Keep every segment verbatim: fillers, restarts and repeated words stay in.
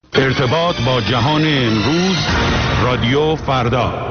ارتباط با جهان امروز، رادیو فردا.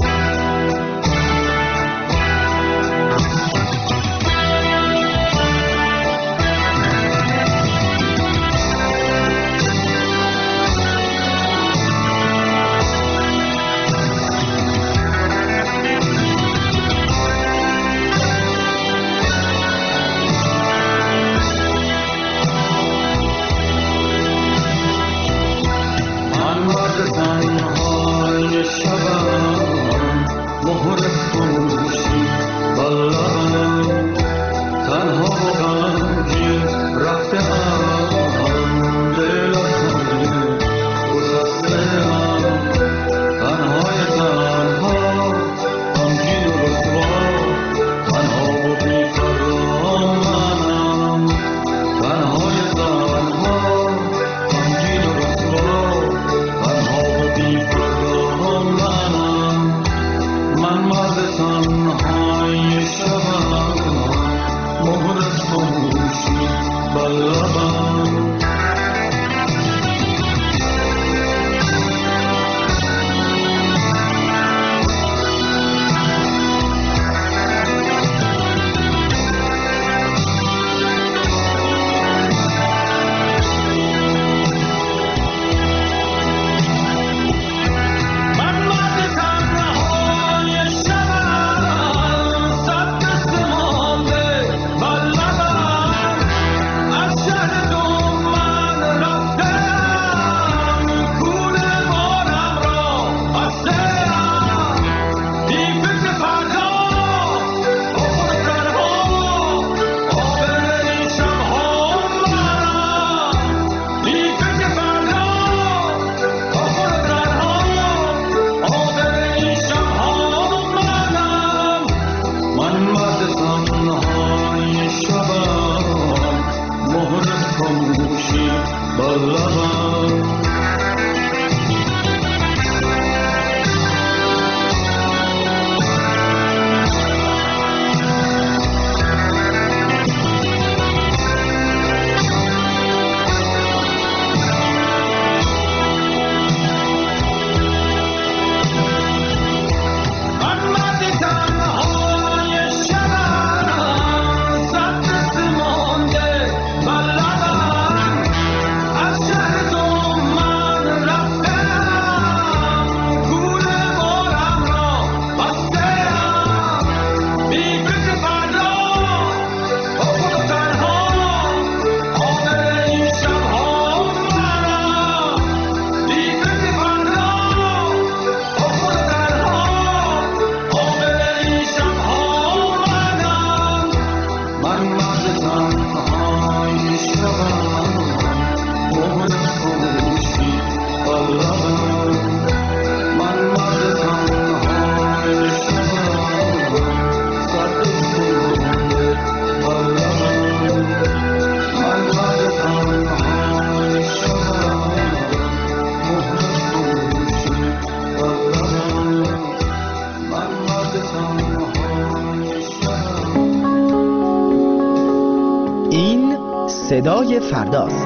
صدای فرداست.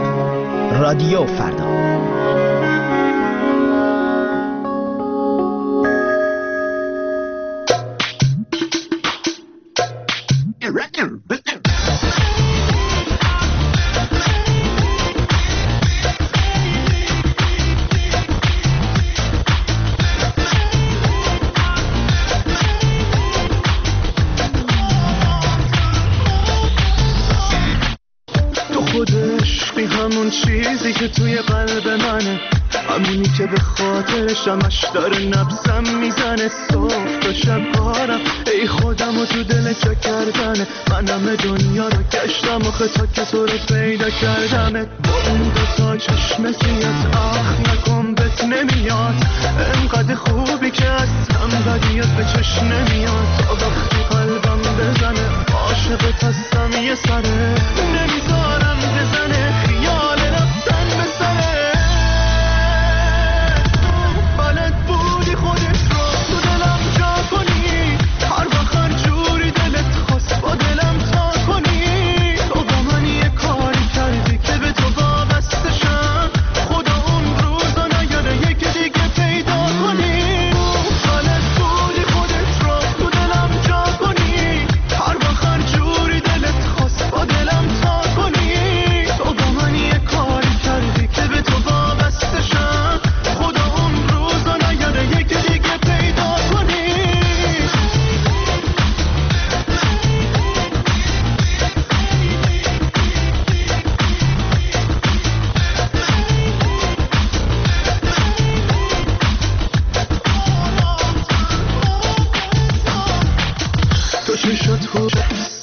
رادیو فردا. چیزی که توی قلب منه، همونی که به خاطر شمش داره نبزم میزنه. صبح تا شب کارم ای خودم و تو دل چه کردنه. من همه دنیا رو گشتم آخه تا که تو رو پیدا کردمه. با اون دو تا چشم سیت آخ نکن بهت نمیاد، انقدر خوبی که اصلا بدیت به چشم نمیاد. تا وقتی قلبم بزنه عاشقت هستم یه سره، نمیذارم بزنه خیال رفتن به سره. بلد بودی خودت رو تو دلم جا کنی، هر وقت هر جوری دلت خواست با دلم تا کنی. تو با من یه کاری کردی که به تو وابسته شم، خدا اون رو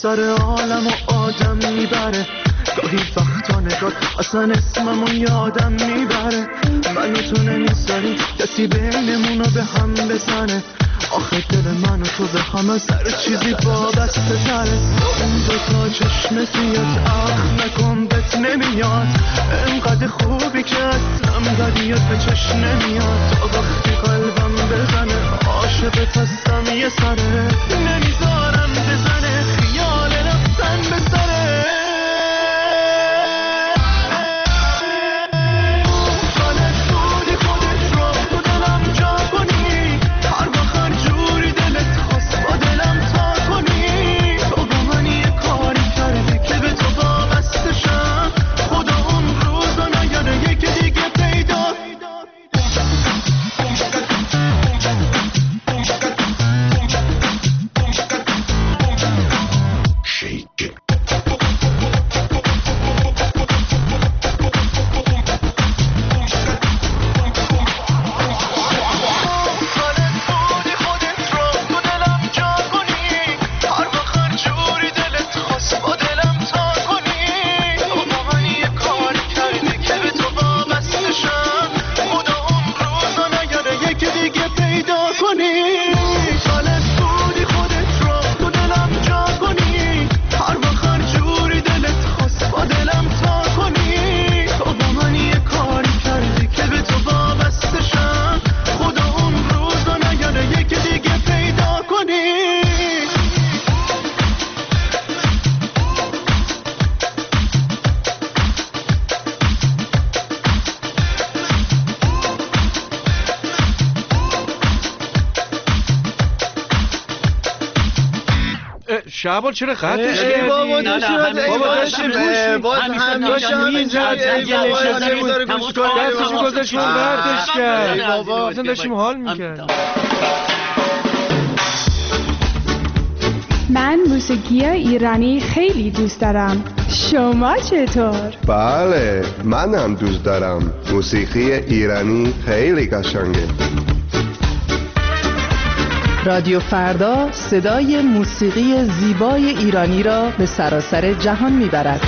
سر عالم و آدم میبره. گاهی وقتا نگاه اصلا اسممو یادم میبره. من و تو نمیذاری کسی بینمونو به هم بزنه. آخه دل من و تو به هم از هر چیزی وابسته تره. اون دوتا چشم زیاد اخ نکن بهت نمیاد. انقدر خوبی که اصلا بدیت به چشم نمیاد. تا وقتی قلبم بزنه عاشقت هستم یه سره. نمیذارم بزنه خیال رفتن به سره. شعبان چرا خطش ای بابا کردی؟ دوشت ای بابا داشته باز هم داشته همین جایی دستشو گذاشت اون بردش کرد. ای بابا اصلا داشتیم حال میکرد. من موسیقی ایرانی خیلی دوست دارم. شما چطور؟ بله من هم دوست دارم. موسیقی ایرانی خیلی قشنگه. رادیو فردا صدای موسیقی زیبای ایرانی را به سراسر جهان میبرد.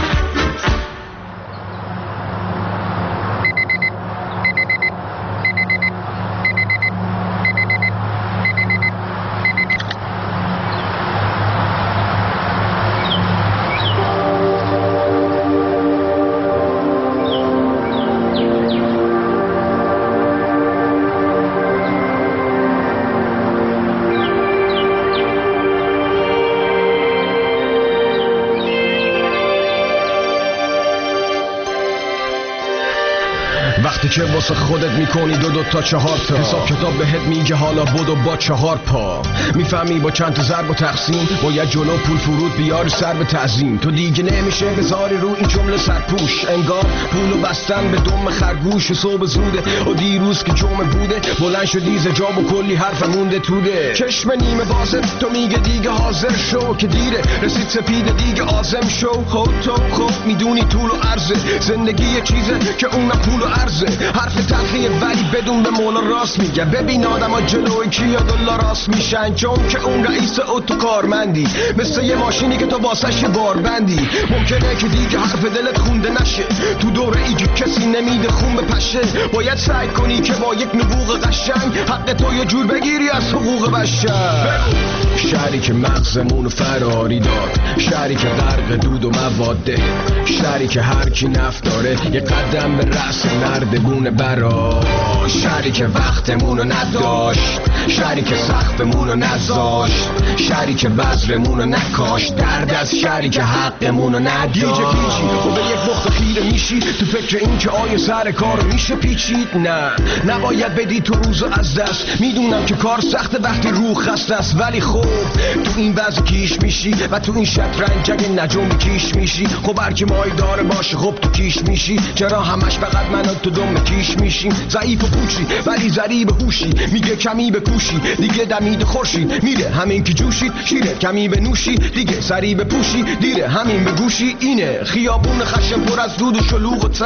وقتی که واسه خودت میکنی دو دو تا چهار تا حساب کتاب بهت میگه حالا بدو با چهار پا. میفهمی با چند تا ضرب و تقسیم باید جلو پول فرود بیاری سر به تعظیم. تو دیگه نمیشه بذاری رو این جمله سرپوش. انگار پولو بستن به دم خرگوش. صبح زوده و دیروز که جمعه بوده بلند شدی زجاب و کلی حرف مونده توده. چشم نیمه بازه تو میگه دیگه حاضر شو که دیره رسید سپیده دیگه آزم شو. خود تو خود میدونی طول و عرضه زندگی یه چیزه که اونم پول و عرضه. حرف تلخیه ولی بدون به مولا راست میگه. ببین آدم ها جلوی کیا دلا راست میشن چون که اون رئیس اتو کارمندی مثل یه ماشینی که تو واسش باربندی. ممکنه که دیگه حرف دلت خونده نشه تو دوره ای که کسی نمیده خون بپشه. باید سعی کنی که با یک نبوغ قشنگ حق تو یه جور بگیری از حقوق بشر. شهری که مغزمونو فراری داد، شهری که غرق دود و مواده، شهری که هر کی نفت داره یه قدم به رأس نردبونه برا. شهری که وقتمونو نداشت، شهری که سقفمونو نذاشت، شهری که بذرمونو نکاشت. درد از شهری که حقمونو نداشت. گیجه گیجی و به یک نقطه خیره میشی تو فکر این که آیا سر کار میشه پیچید. نه نباید بدی تو روزو از دست. میدونم که کار سخته وقتی روح خسته است ولی خب تو این وضع کیش میشی و تو این شطرنج اگه نجوم کیش میشی. خب هرکی مای داره باشه خب تو کیش میشی. چرا همش فقط من و تو دم کیش میشیم. ضعیف و پوچی ولی ضریب هوشی. میگه کمی بکوشی دیگه دمید خورشید میره. همین که جوشید شیره کمی بنوشی دیگه سری بپوشی دیره. همین به گوشی اینه خیابون خشم پر از دود و شلوغ و تنگ.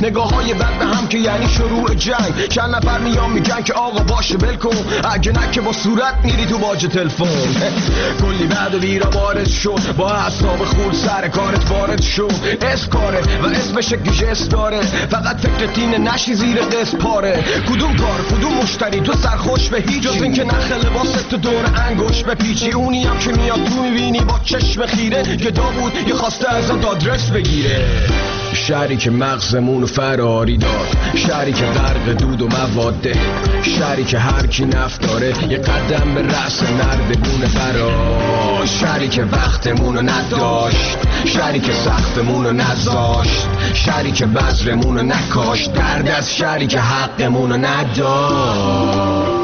نگاه های بد به هم که یعنی شروع جنگ. چند نفر میان میگن که آقا باشه ول کن، اگه نه که با صورت میری تو باج تلفن. کلی بعد و بیرا وارد شو، با اعصاب خورد سر کارت وارد شو. اسکاره و اسمش گیجس داره، فقط فکرت اینه نشی زیر قص پاره. کدوم کار کدوم مشتری تو سرخوش به هیچ، جز این که نخ لباست تو دور انگوش به پیچی. اونی هم که میاد تو میبینی با چشم خیره، گدا بود یه خواسته ازت آدرس بگیره. شهری که مغزمون فراری داد، شهری که غرق دود و مواده، شهری که هر کی نفت داره یه قدم به رأس نردبونه برا. شهری که وقتمونو نداشت، شهری که سختمونو نذاشت، شهری که بذرمونو نکاشت، درد از شهری که حقمونو نداشت.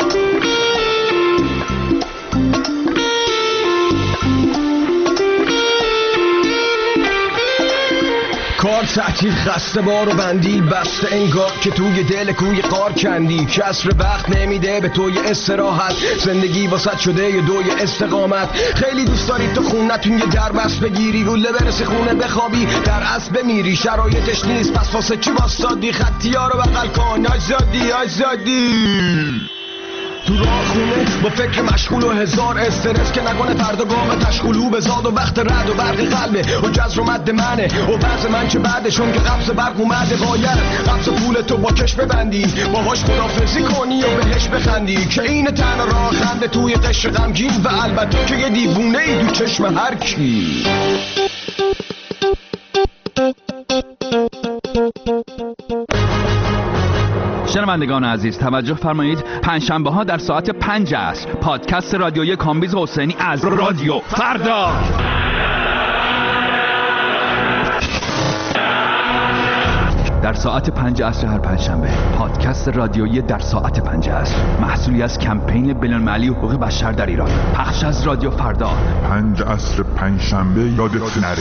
کار تعطیل خسته بار و بندیل بسته، انگار که توی دل کوی قار کندی. کسر وقت نمیده به توی استراحت، زندگی واسط شده یه دوی استقامت. خیلی دوست داری تو خونتون یه دربست بگیری، روله برسی خونه بخوابی در اسب بمیری. شرایطش نیست پس واسه چی واسادی، خطی ها رو بغل کن آزادی آزادی. تو راه خونه با فکر مشغول و هزار استرس، که نکنه فردا گام تشغولو بزاد و وقت رد و برق قلبه و جزر و مد منه و بعض من چه بعدشون که قبض برق اومده. باید قبض پول تو با کش ببندی، باهاش خدافزی کنی و بهش بخندی، که این تن راه خنده توی قشر غمگین. و البته که یه دیوونه ای تو چشم هر کی. شنوندگان عزیز توجه فرمایید، پنجشنبه ها در ساعت پنج عصر پادکست رادیویی کامبیز حسینی از رادیو فردا. در ساعت پنج عصر هر پنجشنبه پادکست رادیویی در ساعت پنج عصر، محصولی از کمپین بین‌المللی حقوق بشر در ایران، پخش از رادیو فردا. پنج عصر پنجشنبه یادت نره.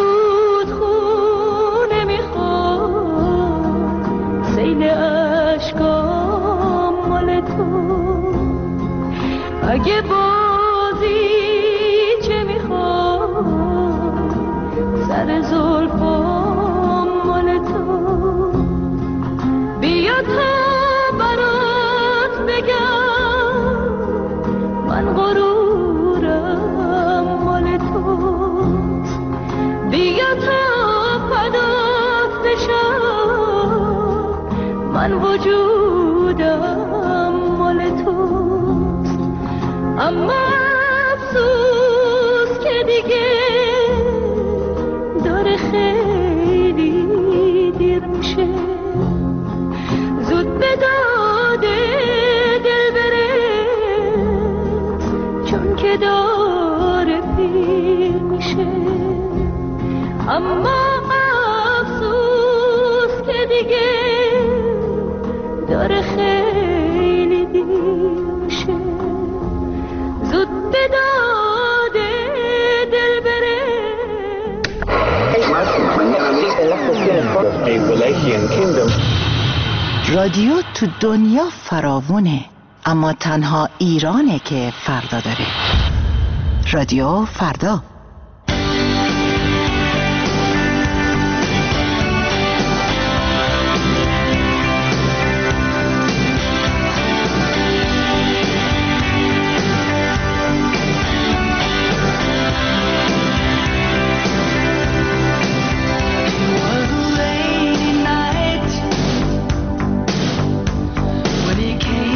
عشق اگه بازی چه میخواد سر زلفام مال تو بیا تا برات بگم من غرورم مال توست بیا تا فدات بشم من وجودم مال توست اما افسوس که دیگه داره خیلی دیر میشه زود به داده دل برس چون که داره پیر میشه اما افسوس که دیگه داره خیلی دیر میشه زود به داده دل بره رادیو تو دنیا فراوونه اما تنها ایرانه که فردا داره. رادیو فردا.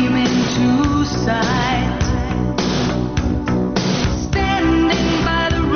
Standing by the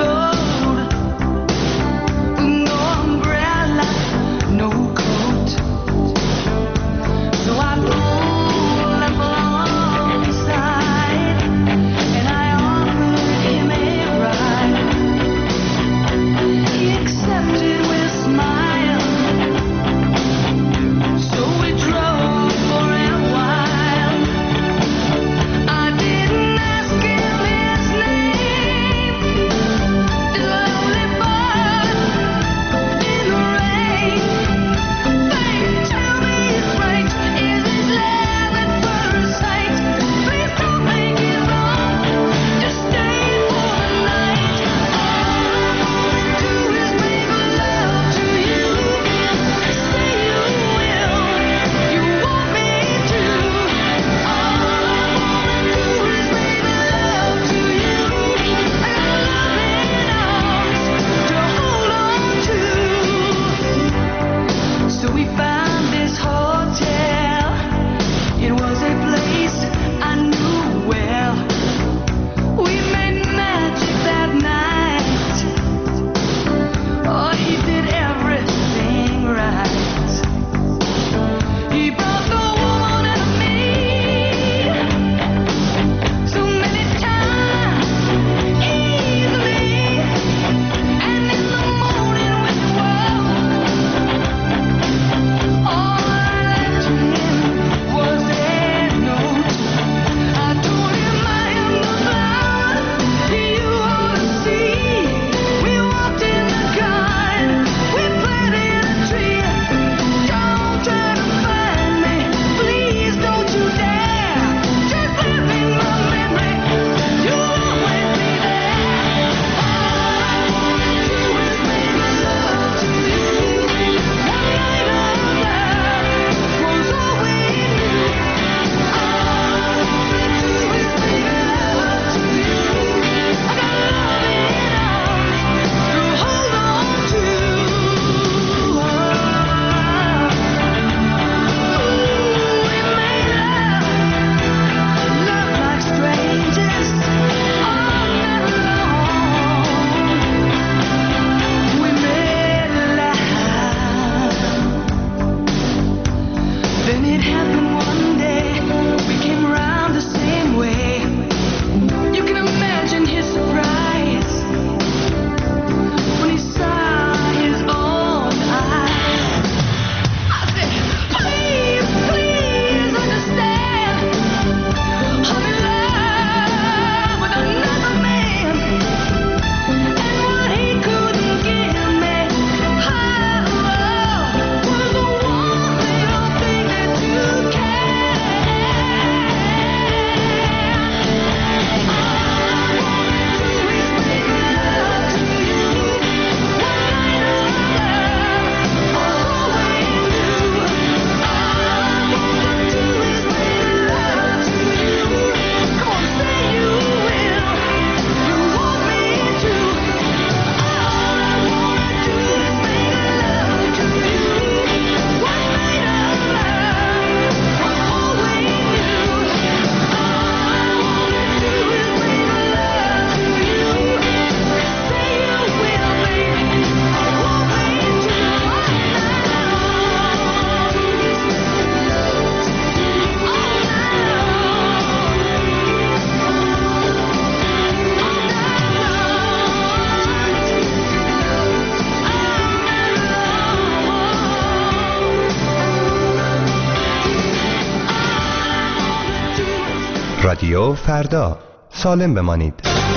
رادیو فردا، سالم بمانید.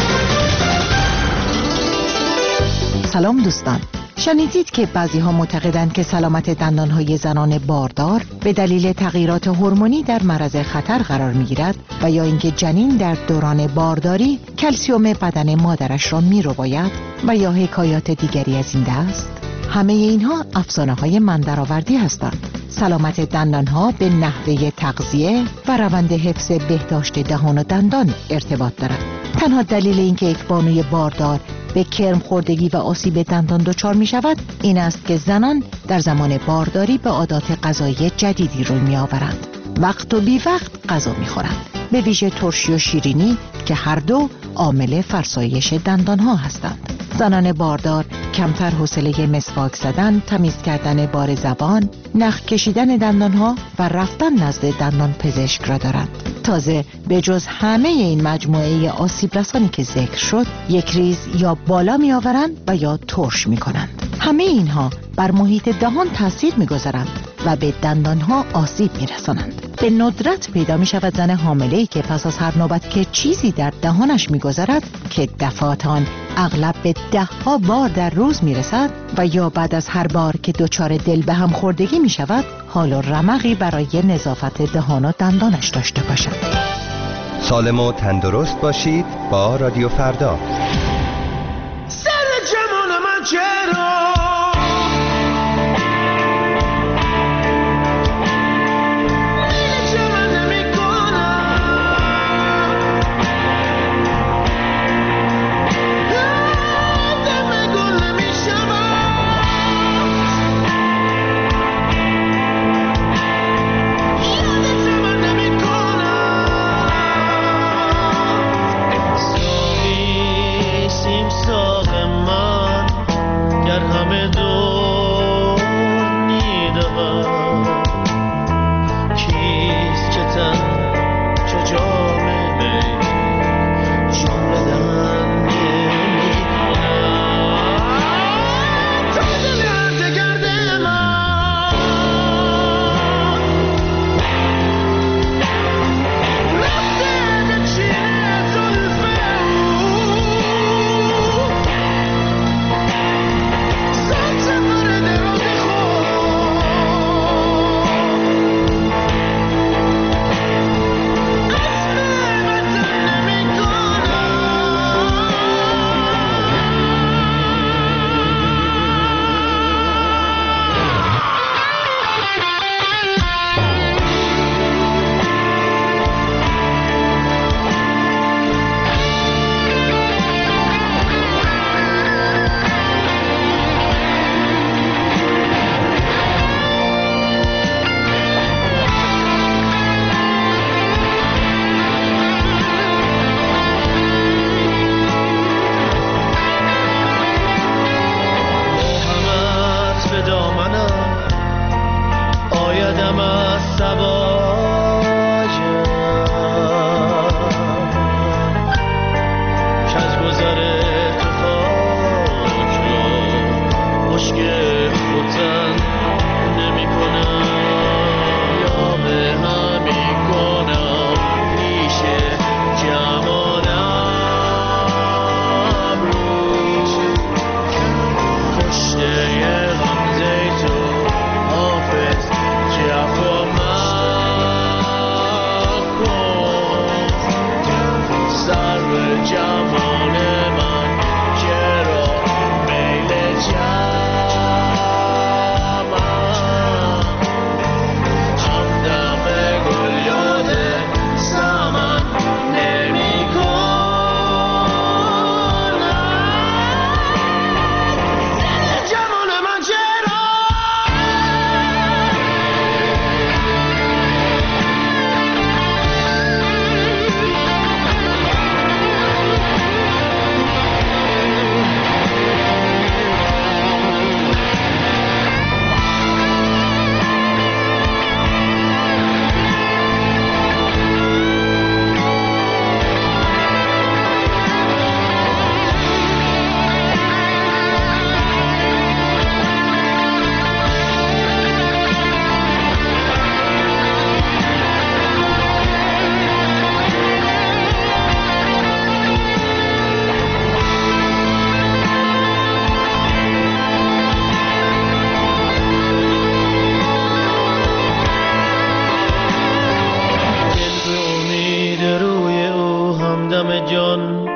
سلام دوستان، شنیدید که بعضی ها معتقدند که سلامت دندانهای زنان باردار به دلیل تغییرات هورمونی در معرض خطر قرار می گیرد و یا اینکه جنین در دوران بارداری کلسیم بدن مادرش را می رو باید و یا حکایات دیگری از این دست. همه اینها افسانه های من درآوردی هستند. سلامت دندانها به نحوه تغذیه و روند حفظ بهداشت دهان و دندان ارتباط دارد. تنها دلیل اینکه یک بانوی باردار به کرم خوردگی و آسیب دندان دچار می شود این است که زنان در زمان بارداری به عادات غذایی جدیدی روی می آورند. وقت و بی وقت غذا می خورند، به ویژه ترشی و شیرینی که هر دو عامل فرسایش دندان ها هستند. زنان باردار کمتر حوصله مسواک زدن، تمیز کردن بار زبان، نخ کشیدن دندان ها و رفتن نزد دندان پزشک را دارند. تازه به جز همه این مجموعه آسیب رسانی که ذکر شد، یک ریز یا بالا می آورند و یا ترش می کنند. همه اینها بر محیط دهان تاثیر می گذارند و به دندان ها آسیب می رسانند. به ندرت پیدا می شود زن حامله‌ای که پس از هر نوبت که چیزی در دهانش می گذرد که دفعات آن اغلب به ده ها بار در روز می رسد و یا بعد از هر بار که دچار دل به هم خوردگی می شود حال و رمقی برای نظافت دهان و دندانش داشته باشد. سالم و تندرست باشید با رادیو فردا. سر جمال من چرا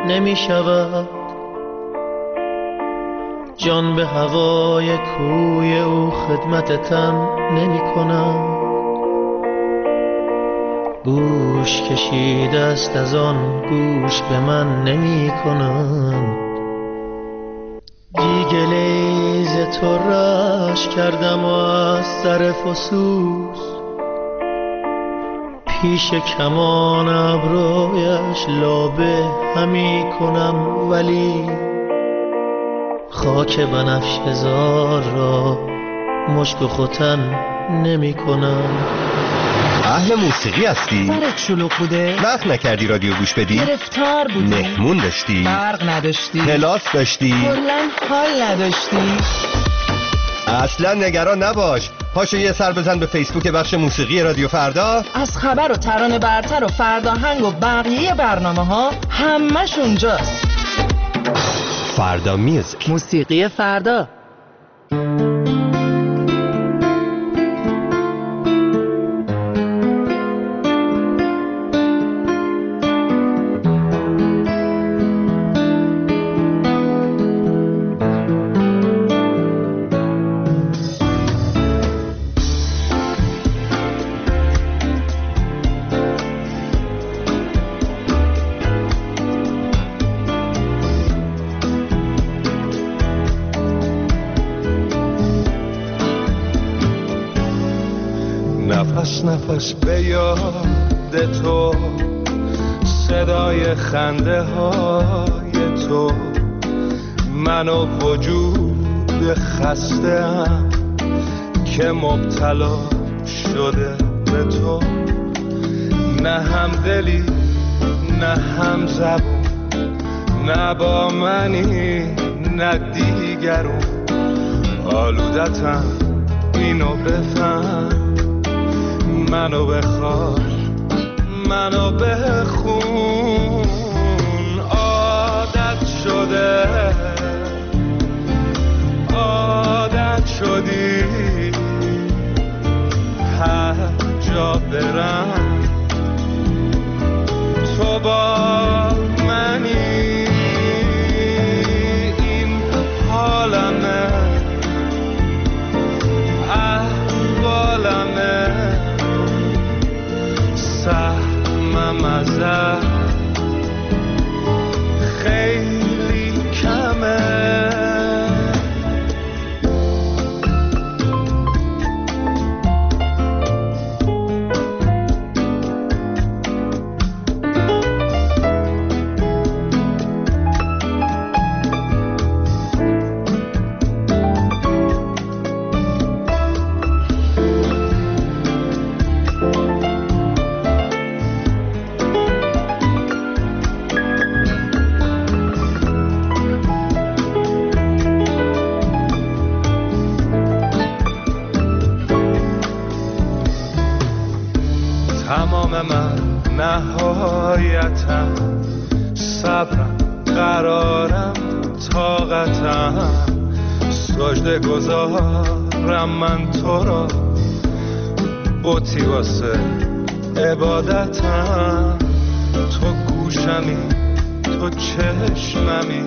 نمی شود. جان به هوای کوی او خدمتتم نمی کنم. گوش کشیده است از آن گوش به من نمی کنم. دیگه لیز تو رش کردم و از سر فسوس پیش کمان ابرویش لابه همی کنم، ولی خاک بنفشه زار را مشک و ختن نمی کنم. اهل موسیقی هستی؟ سرت شلوغ بوده؟ وقت نکردی رادیو گوش بدی؟ گرفتار بودی؟ مهمون داشتی؟ برق نداشتی؟ کلاس داشتی؟ کلاً حال نداشتی؟ اصلا نگران نباش، پاشو یه سر بزن به فیسبوک بخش موسیقی رادیو فردا. از خبر و ترانه برتر و فرداهنگ و بقیه برنامه ها همش اونجاست. فردا میوزیک، موسیقی فردا. نفس نفس به یاد تو، صدای خنده های تو، من و وجود خسته‌ام که مبتلا شده به تو. نه هم دلی نه هم زبون، نه با منی نه دیگرون. آلودتم اینو بفهم، منو بخواه منو بخون. عادت شده عادت شدی هر جا برم تو با منی. این حالمه احوالمه، سهمم ازت خیلی کمه. تمام من نهایتم، صبرم قرارم طاقتم، سجده گذارم من تو را، بوتی واسه عبادتم. تو گوشمی تو چشممی،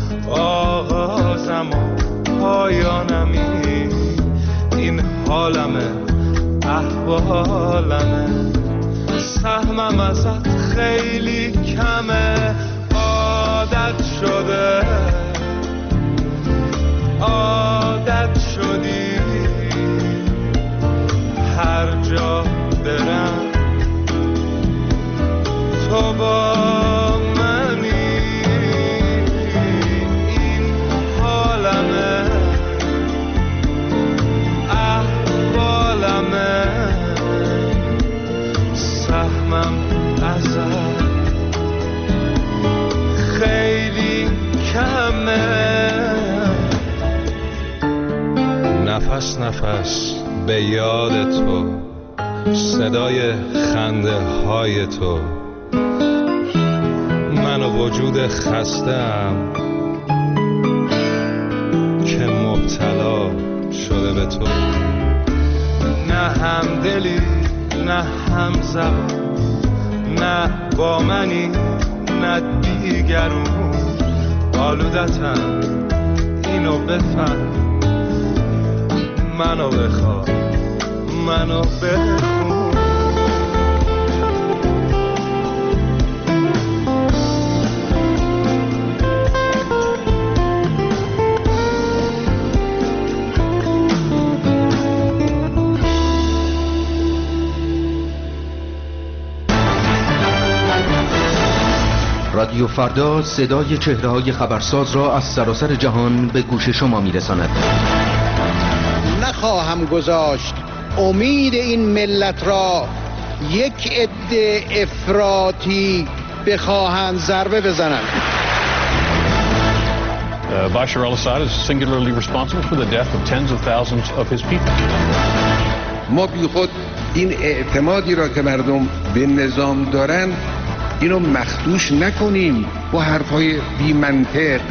آغازم و پایانمی. این حالمه احوالمه، سهمم ازت خیلی کمه. عادت شده عادت شدی هر جا برم تو با منی. این حالمه احوالمه، سهمم ازت خیلی کمه. نفس نفس به یاد تو، صدای خنده های تو، من و وجود خسته‌ام که مبتلا شده به تو. نه هم دلی نه هم زبان، نه با منی نه دیگرون آلودتم، اینو بفهم، منو بخواه، منو بخون. رادیو فردا صدای چهره‌های خبرساز را از سراسر جهان به گوش شما می‌رساند. نخواهم گذاشت امید این ملت را یک عده افراطی بخواهند ضربه بزنند. Uh, Bashar al-Assad is singularly responsible for the death of tens of thousands of his people. ما بی خود این اعتمادی را که مردم به نظام دارن اینو مخدوش نکنیم با حرفای بی منطق.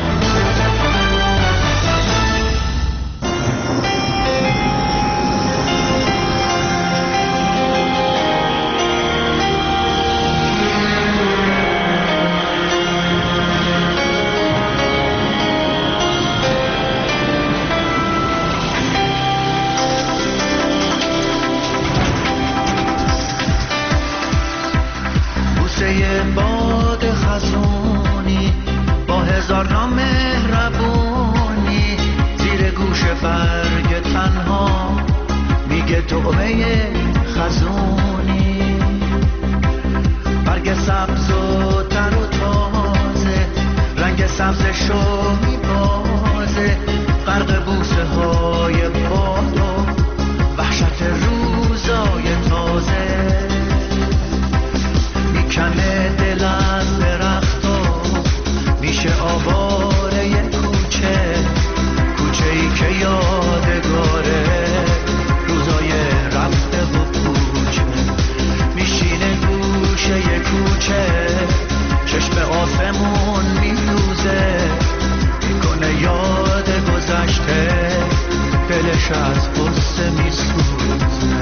باد خزونی با هزار نام مهربونی زیر گوش برگ تنها میگه توبه خزونی. برگ سبز و تر و تازه رنگ سبز شو میبازه غرق بوسه های باد و وحشت روزای تازه. میکنه دل از درختا میشه آواره یه کوچه، کوچه ای که یادگاره روزای رفته و کوچه. میشینه گوشه یه کوچه چشم آسمون میدوزه، میکنه یاد گذشته دلش از قصه میسوزه.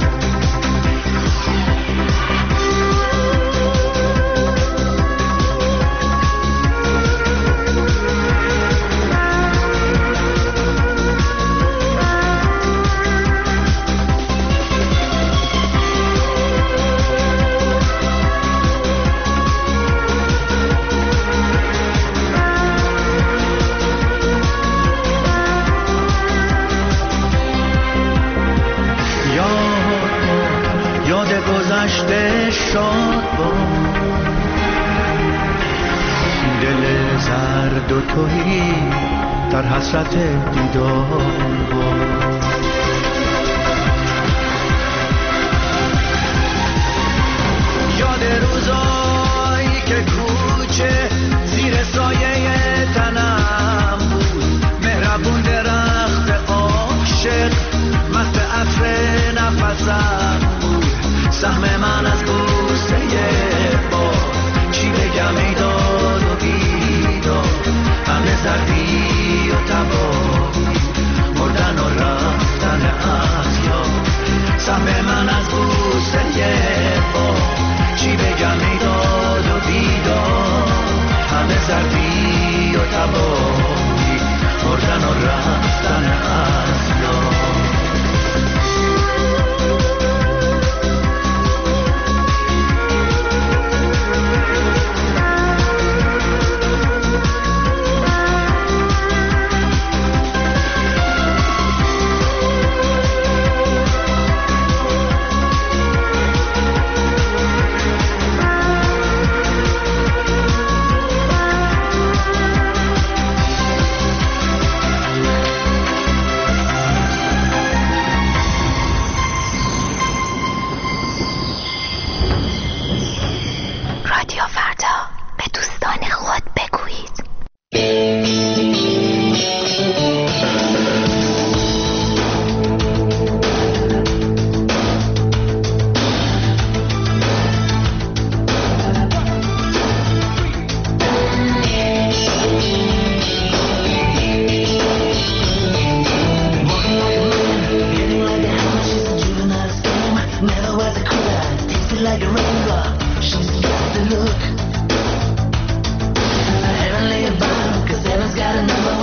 گذشته شاد با دل زرد و توهی در حسرت دیدار با. یاد روزایی که کوچه زیر سایه تنم بود، مهربون درخت عاشق مست عطر نفسم بود. سهم من از بوسه باد چی بگم ای داد و بیداد، همه زردی و تباهی مردن و رفتن از یاد. سهم من از بوسه باد چی بگم ای داد و بیداد، همه زردی و تباهی مردن و رفتن از یاد.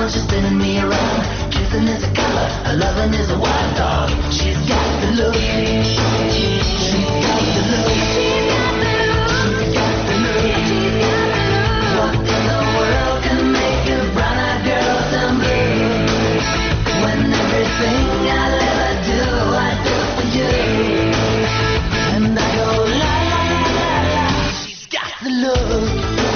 when she's spinning me around. Kissing is a color, her loving is a wild dog. She's got the look. She's got the look. She's got the look. She's got the look. She's got the look. What in the world can make a brown-eyed girl turn blue? When everything I'll ever do, I do for you. And I go la la la la la. She's got the look.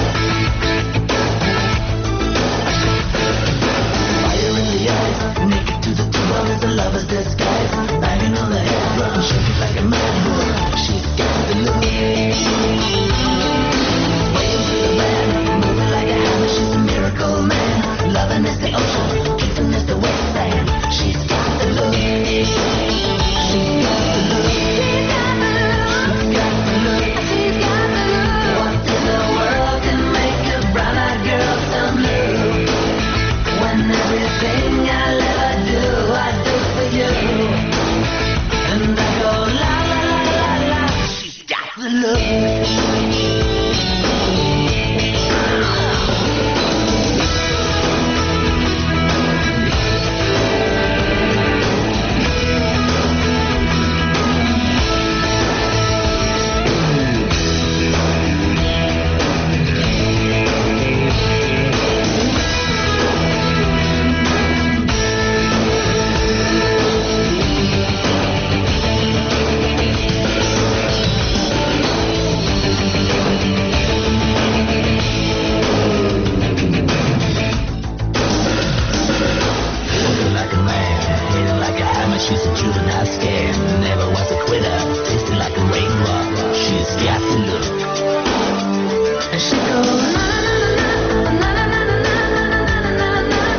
Fire in the eyes, naked to the bone is a lover's disguise. Banging on the head drum, shaking like a mad bull. She's got the look. Waiting to the band, moving like a hammer. She's a miracle man. Loving is the ocean, kissing is the wet sand. She's got the look. She's got the look. She's got the look. She's got the look. She's got the look. What in the world can make a brown-eyed girl turn blue? When everything I'll ever do, I do for you. And I go la la la la la. She's got the look. She's a juvenile scam, never was a quitter, tasting like a raindrop. She's got the look. And she goes na na na na na na na na na na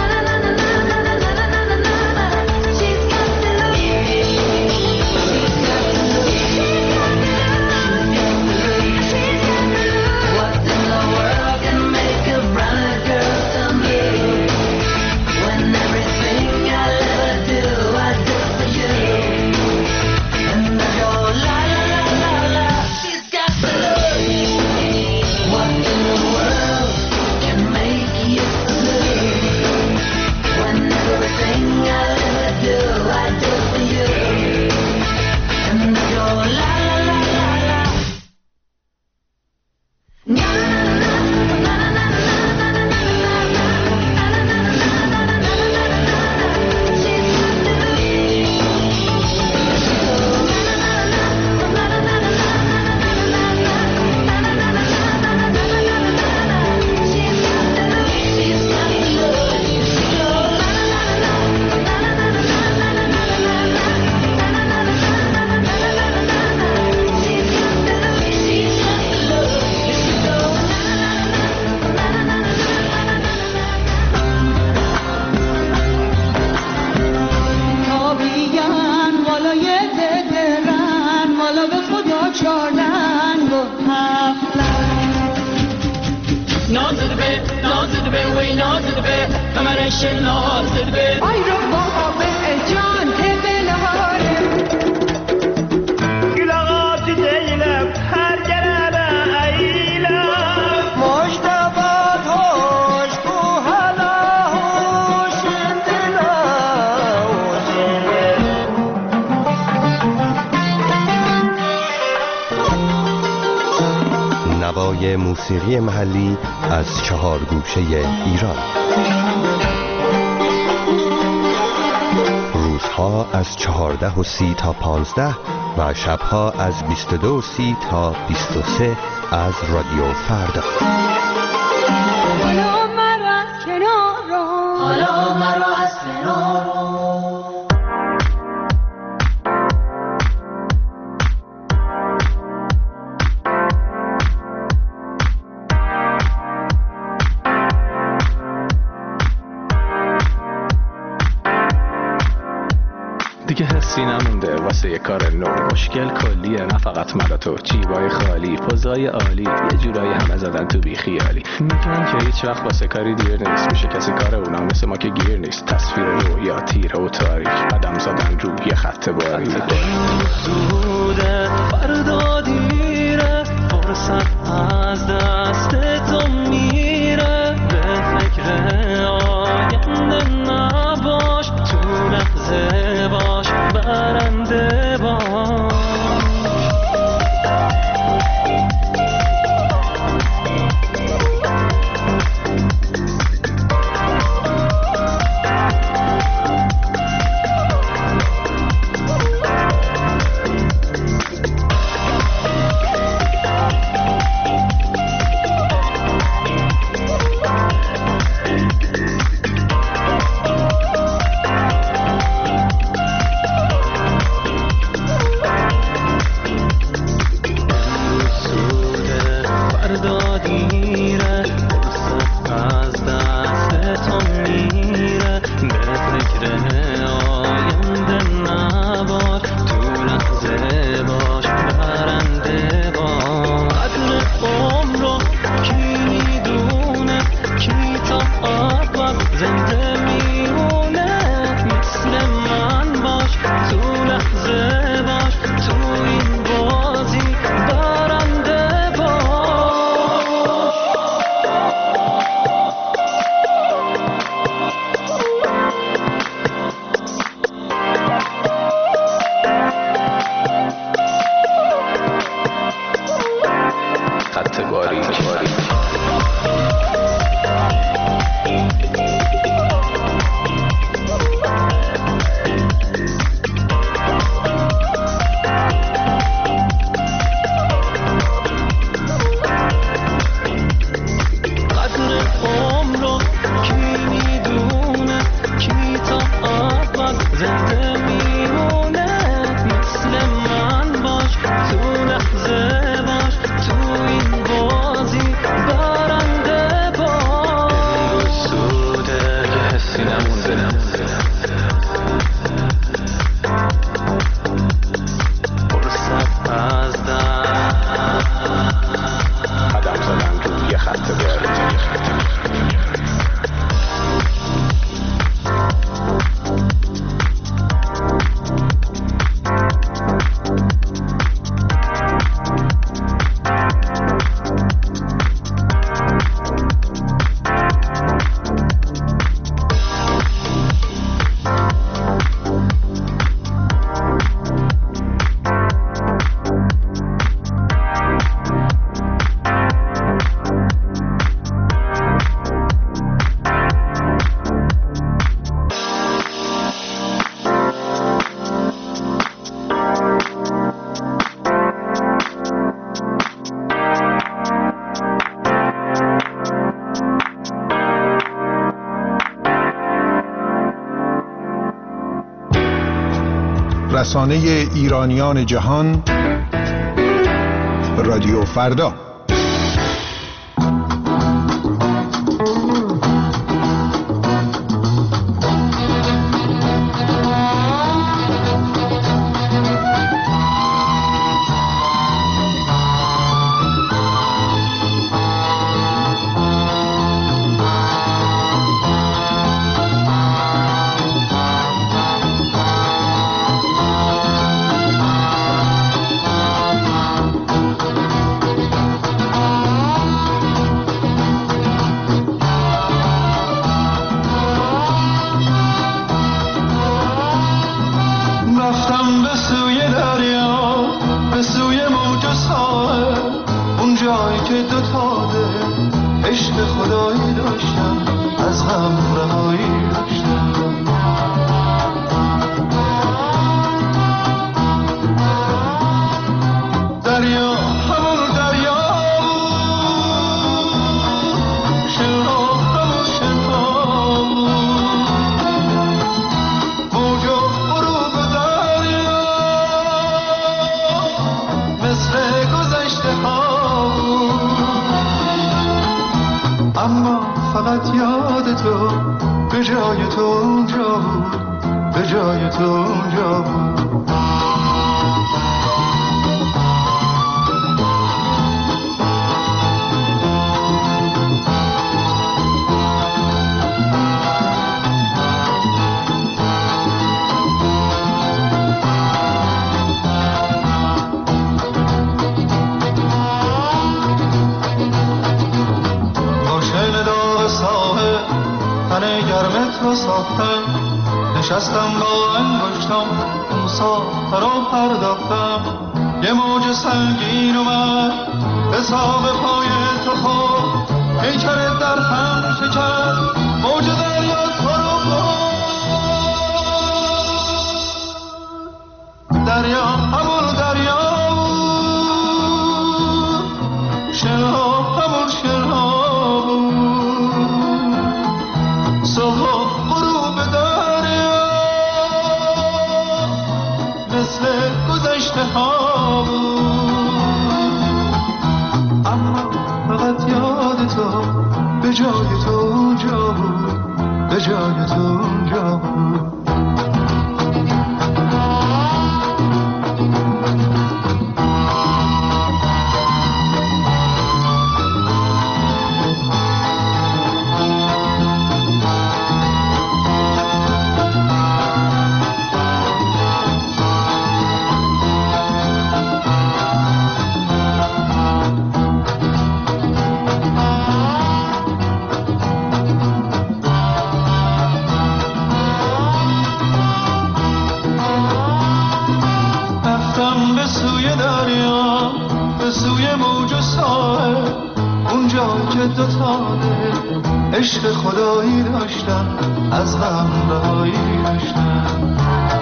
na. She's got the look. She's got the look. She's got the look. She's got the look. What in the world can make a brown-eyed girl turn blue? When everything I'll ever do, I do for you. And I go la la la la la. She's got the look. What in the world can make you blue? When everything I'll ever do, I do for you. And I go la la la la la. Na na na na na na na na na. آی رو بابا به جان دل هاره گلاغات دیلم هر گرم ایلم مشتبات هوش کو هلا هوش دلا نوای موسیقی محلی از چهار گوشه ایران. روزها از چهارده و سی تا پانزده و شبها از بیست و دو و سی تا بیست و سه از رادیو فردا. حالا مرا از کنار رو حالا مرا از کنار رو دیگه حسی نمونده واسه یه کار نو. مشکل کلیه نه فقط من و تو. جیبای خالی، پوزای عالی، یه جورایی همه زدن تو بی خیالی. میگن که هیچ وقت واسه کاری دیر نیست. میشه کسی کار اونا مثل ما که گیر نیست. تصویر رویا تیره و تاریک، قدم زدن رو یه خط باریک. سوده فردا دیره، فرصت از دست تو میره. به فکر رسانه ایرانیان جهان، رادیو فردا. نشستم با انگشتم اون ساحه را پرداختم، یه موج سنگین اومد به ساق پای تو خورد، پیکرت در هم شکست، موج دریا تو رو برد. دریا همون دریا بود، شنها همون شنها بود، صبح غروب دریا مثل گذشته ها بود، اما فقط یاد تو به جای تو اونجا بود، به جای تو اونجا بود. عشق خدایی داشتم، از غم رهایی داشتم.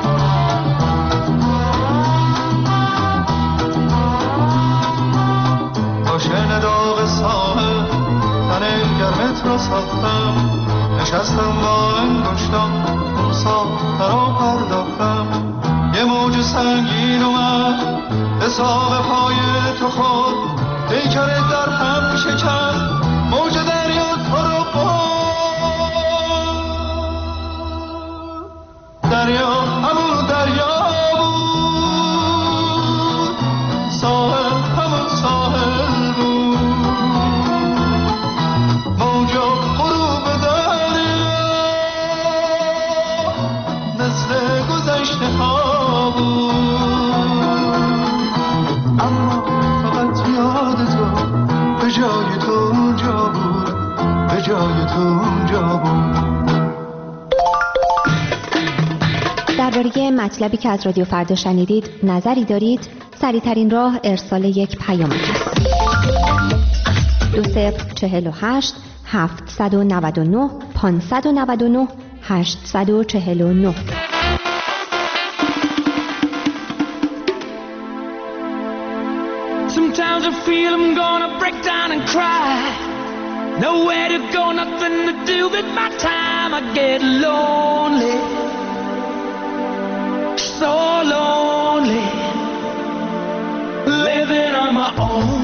با شن داغ ساحل تن گرمت را ساختم، نشستم با انگشتم اون ساحه را پرداختم، یه موج سنگین اومد به ساق پای تو خود، پیکرت در هم شکست، موج دریا تو رو برد. دریا همون دریا بود، ساحل همون ساحل بود، موج غروب دریا مثل گذشته ها بود، اما فقط یاد تو به جای تو اونجا بود، به جای تو اونجا بود. درباره مطلبی که از رادیو فردا شنیدید نظری دارید؟ سریع‌ترین راه ارسال یک پیام است. دو صفر چهل و هشت هفتصد و نود و نه پانصد و نود و نه هشتصد و چهل و نه. Sometimes I feel I'm gonna break down and cry. Nowhere to go, nothing to do with my time. I get lonely. so lonely, living on my own.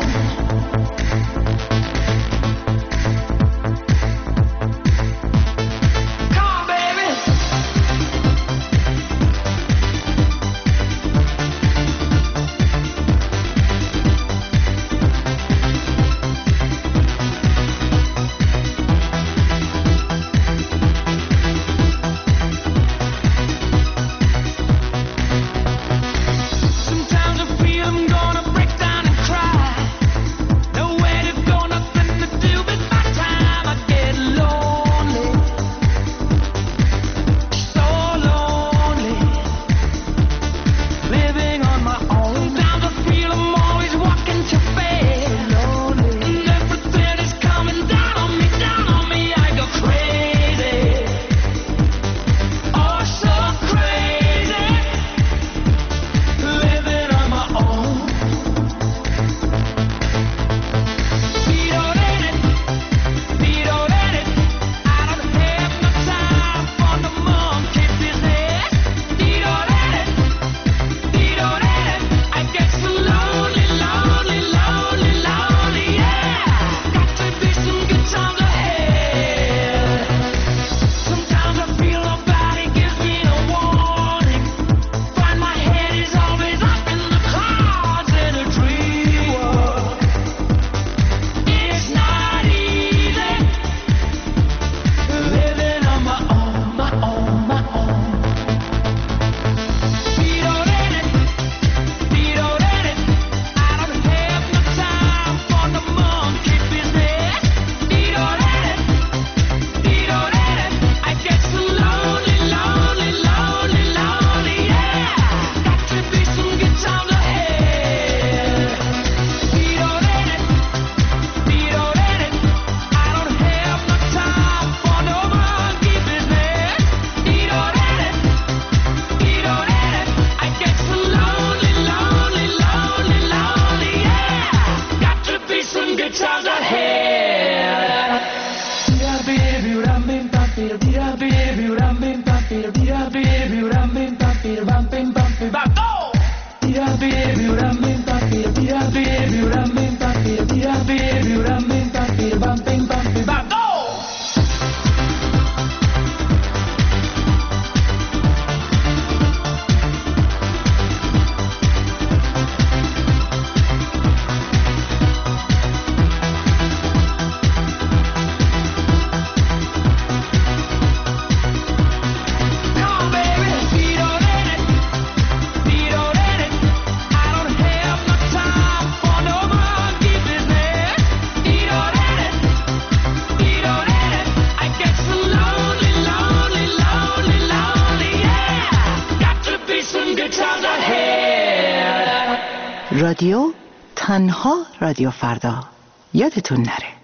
رادیو تنها رادیو فردا یادتون نره.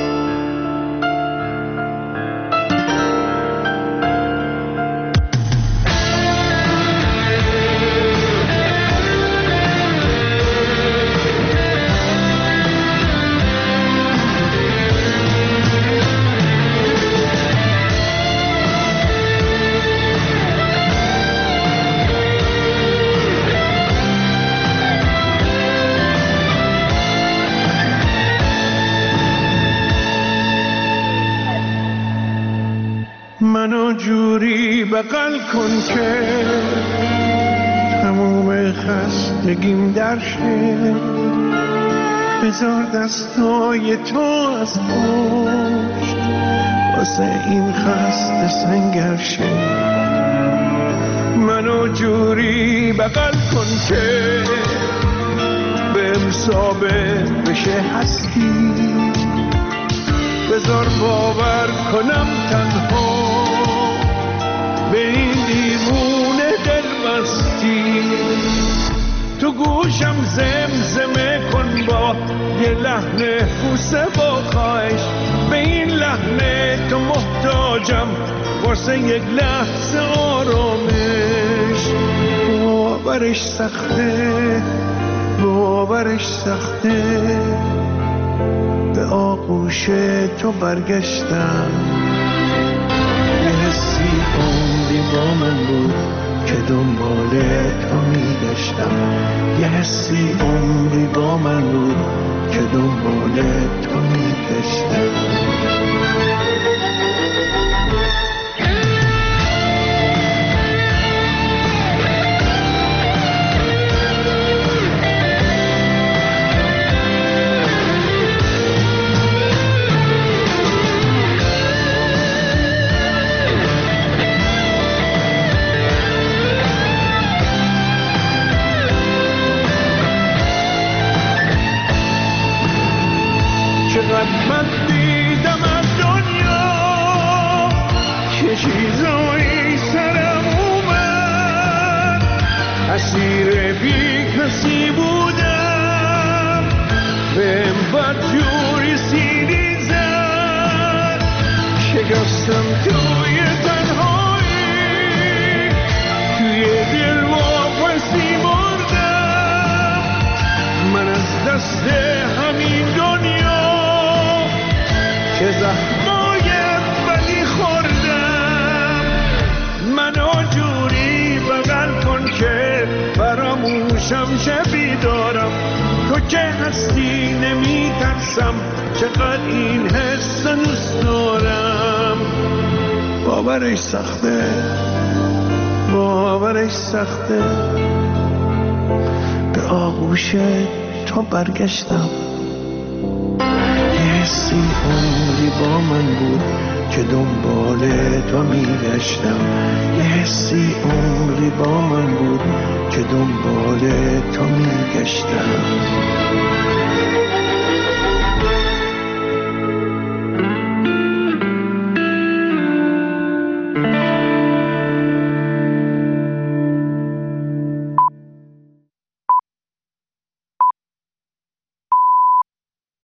منو جوری بغل کن که تموم خستگیم در شه، بذار دستای تو از پشت واسه این خسته سنگر شه. منو جوری بغل کن که بهم ثابت بشه هستی، بذار باور کنم تنها به این دیوونه دل بستی. تو گوشم زمزمه کن با یه لحن بوسه با خواهش، به این لحن تو محتاجم واسه یک لحظه آرامش. باورش سخته باورش سخته، به آغوش تو برگشتم، یه حسی عمری با من بود که دنبال تو میگشتم. یه حسی عمری با من بود که دنبال تو میگشتم. من دیدم از دنیا که چیزایی سرم اومد، اسیر بی کسی بودم، بهم بدجوری سینی زد، شکستم توی تنهایی، توی دل واپسی مردم. من از دست همین دنیا که زخمای بدی خوردم، منو جوری بغل کن که فراموشم شه بیدارم. تو که هستی نمی ترسم، چقدر این حس دوست دارم. باورش سخته، باورش سخته، به آغوش تو برگشتم. حسی عمری با من بود که دنبال تو میگشتم. یه حسی عمری با من بود که دنبال تو میگشتم.